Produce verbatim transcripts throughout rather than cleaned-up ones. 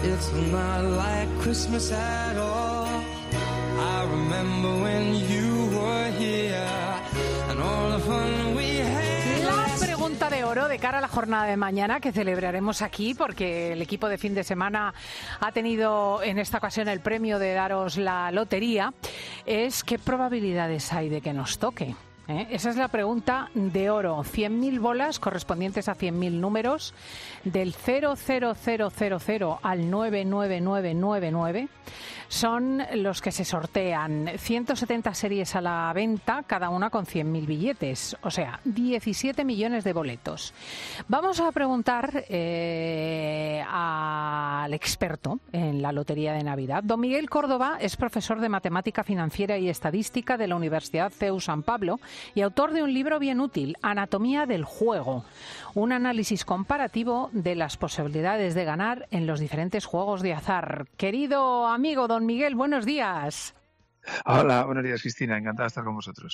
It's not like Christmas at all. I remember when you were here and all the fun we had. La pregunta de oro de cara a la jornada de mañana que celebraremos aquí, porque el equipo de fin de semana ha tenido en esta ocasión el premio de daros la lotería, es ¿qué probabilidades hay de que nos toque? ¿Eh? Esa es la pregunta de oro. cien mil bolas correspondientes a cien mil números del cero cero cero cero cero al nueve nueve nueve nueve nueve son los que se sortean. ciento setenta series a la venta, cada una con cien mil billetes, o sea, diecisiete millones de boletos. Vamos a preguntar eh, al experto en la lotería de Navidad. Don Miguel Córdoba es profesor de Matemática Financiera y Estadística de la Universidad C E U San Pablo y autor de un libro bien útil, Anatomía del Juego, un análisis comparativo de las posibilidades de ganar en los diferentes juegos de azar. Querido amigo don Miguel, buenos días. Hola, buenos días, Cristina. Encantada de estar con vosotros.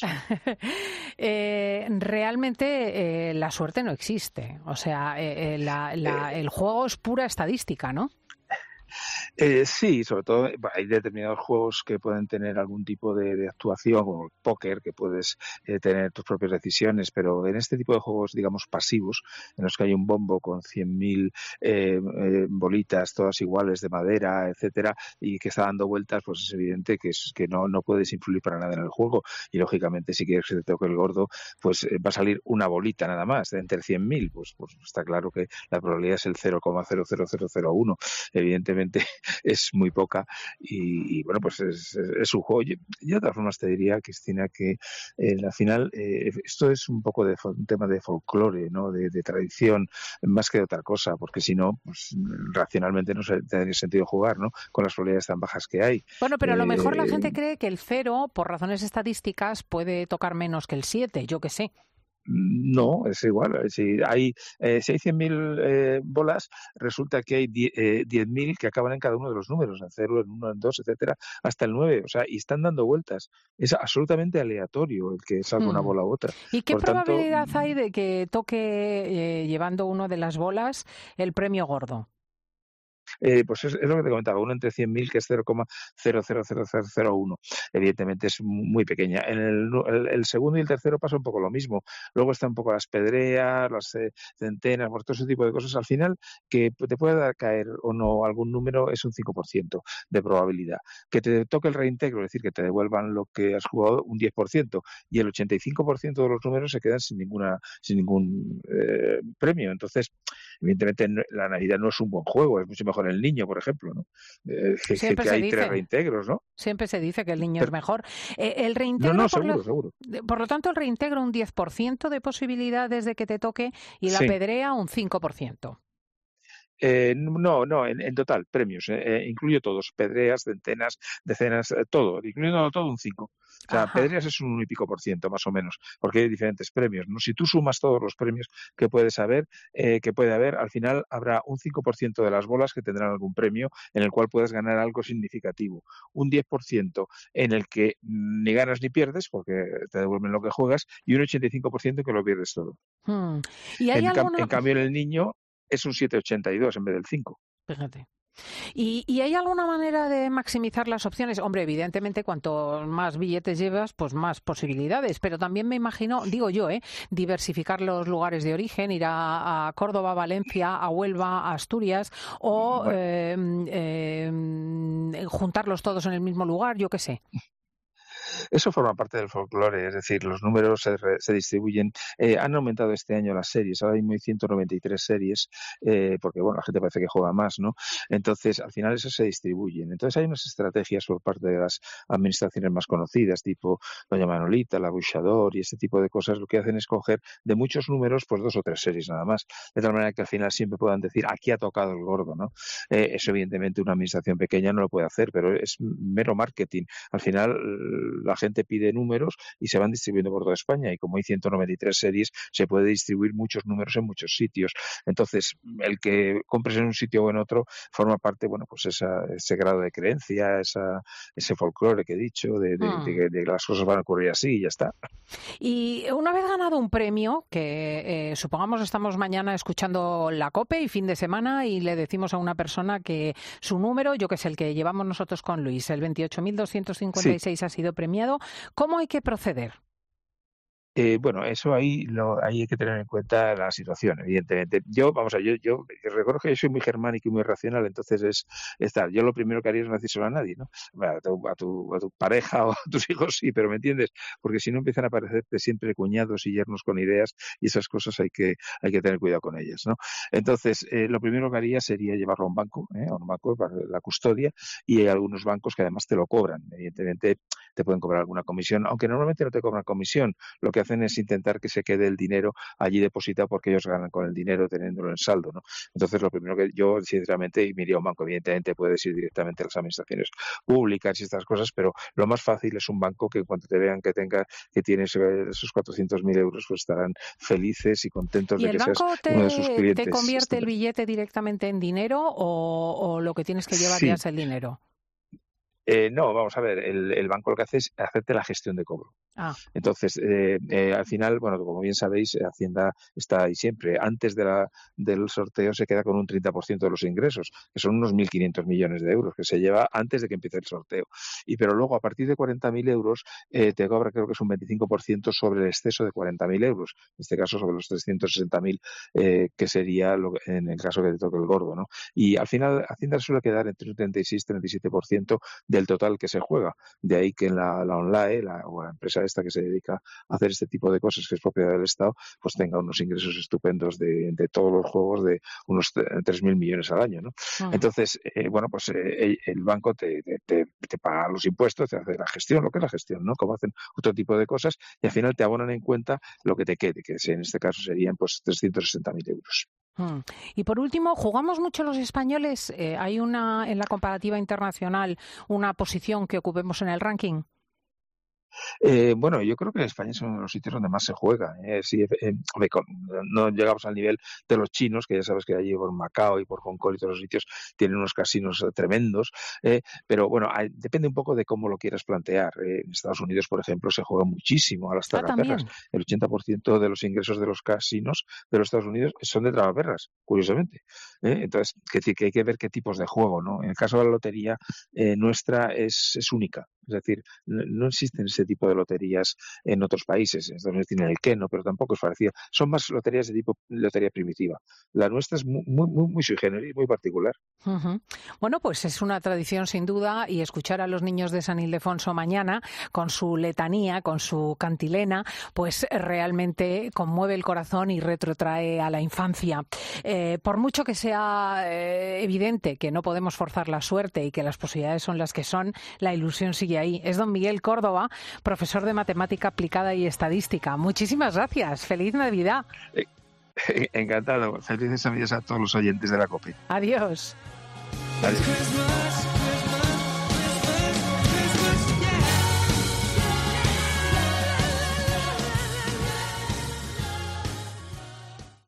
eh, realmente eh, la suerte no existe. O sea, eh, la, la, el juego es pura estadística, ¿no? Eh, sí, sobre todo hay determinados juegos que pueden tener algún tipo de, de actuación, como el póker, que puedes eh, tener tus propias decisiones, pero en este tipo de juegos, digamos, pasivos, en los que hay un bombo con cien mil eh, eh, bolitas, todas iguales, de madera, etcétera, y que está dando vueltas, pues es evidente que, es, que no, no puedes influir para nada en el juego. Y, lógicamente, si quieres que te toque el gordo, pues eh, va a salir una bolita nada más, de entre cien mil, pues, pues está claro que la probabilidad es el cero coma cero cero cero cero uno. Evidentemente, es muy poca y, y bueno, pues es, es, es un juego. Yo, yo de todas formas te diría, Cristina, que eh, al final eh, esto es un poco de un tema de folclore, ¿no? De, de tradición, más que de otra cosa, porque si no, pues racionalmente no tendría sentido jugar, ¿no? Con las probabilidades tan bajas que hay. Bueno, pero a lo eh, mejor la gente cree que el cero, por razones estadísticas, puede tocar menos que el siete, yo qué sé. No, es igual. Si hay, eh, si hay cien mil eh, bolas, resulta que hay diez mil que acaban en cada uno de los números, en cero, en uno, en dos, etcétera, hasta el nueve. O sea, y están dando vueltas. Es absolutamente aleatorio el que salga hmm. una bola u otra. ¿Y qué Por probabilidad tanto, hay de que toque, eh, llevando uno de las bolas, el premio gordo? Eh, pues es, es lo que te comentaba, uno entre cien mil, que es cero coma cero cero cero cero cero uno. Evidentemente es muy pequeña. En el, el, el segundo y el tercero pasa un poco lo mismo. Luego están un poco las pedreas, las eh, centenas, por todo ese tipo de cosas. Al final, que te pueda dar caer o no algún número es un cinco por ciento de probabilidad. Que te toque el reintegro, es decir, que te devuelvan lo que has jugado, un diez por ciento. Y el ochenta y cinco por ciento de los números se quedan sin ninguna sin ningún eh, premio. Entonces, evidentemente, la Navidad no es un buen juego, es mucho mejor el niño, por ejemplo, ¿no? Eh, que, que hay dice, tres reintegros, ¿no? Siempre se dice que el niño Pero, es mejor. Eh, el reintegro, no, no, por seguro, lo, seguro. Por lo tanto, el reintegro un diez por ciento de posibilidades de que te toque y la sí. pedrea un cinco por ciento. Eh, no, no, en, en total, premios, eh, incluyo todos, pedreas, centenas, decenas, eh, todo, incluyendo todo un cinco. O sea, Ajá. pedreas es un uno y pico por ciento, más o menos, porque hay diferentes premios, ¿no? Si tú sumas todos los premios que puedes haber, eh, que puede haber, al final habrá un cinco por ciento de las bolas que tendrán algún premio en el cual puedes ganar algo significativo, un diez por ciento en el que ni ganas ni pierdes, porque te devuelven lo que juegas, y un ochenta y cinco por ciento que lo pierdes todo. Hmm. ¿Y hay en, alguna... cam- en cambio, en el niño es un siete ochenta y dos en vez del cinco. Fíjate. ¿Y, ¿Y hay alguna manera de maximizar las opciones? Hombre, evidentemente, cuanto más billetes llevas, pues más posibilidades. Pero también me imagino, digo yo, ¿eh? diversificar los lugares de origen, ir a, a Córdoba, Valencia, a Huelva, a Asturias, o bueno. eh, eh, juntarlos todos en el mismo lugar, yo qué sé. Eso forma parte del folclore, es decir, los números se, re, se distribuyen. Eh, han aumentado este año las series, ahora mismo hay ciento noventa y tres series, eh, porque bueno, la gente parece que juega más, ¿no? Entonces, al final eso se distribuyen. Entonces hay unas estrategias por parte de las administraciones más conocidas, tipo Doña Manolita, la Buchador y este tipo de cosas, lo que hacen es coger de muchos números, pues dos o tres series nada más, de tal manera que al final siempre puedan decir, aquí ha tocado el gordo, ¿no? Eh, eso evidentemente una administración pequeña no lo puede hacer, pero es mero marketing. Al final la gente pide números y se van distribuyendo por toda España, y como hay ciento noventa y tres series, se puede distribuir muchos números en muchos sitios. Entonces, el que compres en un sitio o en otro forma parte, bueno, pues esa, ese grado de creencia, esa, ese folclore que he dicho, de, de, mm. de, de, de que las cosas van a ocurrir así y ya está. Y una vez ganado un premio, que eh, supongamos estamos mañana escuchando la COPE y fin de semana y le decimos a una persona que su número, yo que sé, el que llevamos nosotros con Luis, el veintiocho mil doscientos cincuenta y seis sí. ha sido premiado, ¿cómo hay que proceder? Eh, bueno, eso ahí lo, ahí hay que tener en cuenta la situación, evidentemente. Yo, vamos a yo, yo recuerdo que yo soy muy germánico y muy racional, entonces es estar. Yo lo primero que haría es no decírselo a nadie, ¿no? A tu, a tu, a tu pareja o a tus hijos sí, pero ¿me entiendes? Porque si no empiezan a aparecerte siempre cuñados y yernos con ideas, y esas cosas hay que hay que tener cuidado con ellas, ¿no? Entonces, eh, lo primero que haría sería llevarlo a un banco, ¿eh? a un banco para la custodia, y hay algunos bancos que además te lo cobran. Evidentemente te pueden cobrar alguna comisión, aunque normalmente no te cobran comisión. Lo que hacen es intentar que se quede el dinero allí depositado porque ellos ganan con el dinero teniéndolo en saldo, ¿no? Entonces, lo primero que yo, sinceramente, me iría a un banco. Evidentemente, puedes ir directamente a las administraciones públicas y estas cosas, pero lo más fácil es un banco que en cuanto te vean que tenga que tienes esos cuatrocientos mil euros, pues estarán felices y contentos ¿Y de que seas te, uno de sus clientes. ¿te convierte el billete directamente en dinero o, o lo que tienes que llevar sí. ya es el dinero? Eh, no, vamos a ver, el, el banco lo que hace es hacerte la gestión de cobro. Ah. Entonces, eh, eh, al final, bueno, como bien sabéis, Hacienda está ahí siempre. Antes de la, del sorteo se queda con un treinta por ciento de los ingresos, que son unos mil quinientos millones de euros, que se lleva antes de que empiece el sorteo. Y pero luego, a partir de cuarenta mil euros, eh, te cobra, creo que es un veinticinco por ciento sobre el exceso de cuarenta mil euros. En este caso, sobre los trescientos sesenta mil, eh, que sería lo, en el caso que te toque el gordo, ¿no? Y al final, Hacienda suele quedar entre un treinta y seis y treinta y siete por ciento del total que se juega. De ahí que en la, la online, la, o la empresa esta que se dedica a hacer este tipo de cosas, que es propiedad del Estado, pues tenga unos ingresos estupendos de, de todos los juegos de unos tres mil millones al año, ¿no? Uh-huh. Entonces, eh, bueno, pues eh, el banco te, te, te paga los impuestos, te hace la gestión, lo que es la gestión, ¿no? Como hacen otro tipo de cosas, y al final te abonan en cuenta lo que te quede, que en este caso serían pues trescientos sesenta mil euros. Hmm. Y por último, ¿jugamos mucho los españoles? Eh, ¿Hay una en la comparativa internacional una posición que ocupemos en el ranking? Eh, bueno, yo creo que España es uno de los sitios donde más se juega. ¿eh? Sí, eh, no llegamos al nivel de los chinos, que ya sabes que allí por Macao y por Hong Kong y todos los sitios tienen unos casinos tremendos, eh, pero bueno, hay, depende un poco de cómo lo quieras plantear. Eh, en Estados Unidos, por ejemplo, se juega muchísimo a las tragaperras. Ah, el ochenta por ciento de los ingresos de los casinos de los Estados Unidos son de tragaperras, curiosamente. ¿eh? Entonces, que, que hay que ver qué tipos de juego, ¿no? En el caso de la lotería, eh, nuestra es, es única. Es decir, no, no existen ese tipo de loterías en otros países. En Estados Unidos tienen el Keno, pero tampoco es parecida. Son más loterías de tipo lotería primitiva. La nuestra es muy, muy, muy sui generis, muy particular. Uh-huh. Bueno, pues es una tradición sin duda, y escuchar a los niños de San Ildefonso mañana con su letanía, con su cantilena, pues realmente conmueve el corazón y retrotrae a la infancia. Eh, por mucho que sea eh, evidente que no podemos forzar la suerte y que las posibilidades son las que son, la ilusión sigue ahí. Es don Miguel Córdoba, profesor de Matemática Aplicada y Estadística. Muchísimas gracias. ¡Feliz Navidad! Eh, encantado. Felices Navidades a todos los oyentes de la COPE. Adiós. Adiós.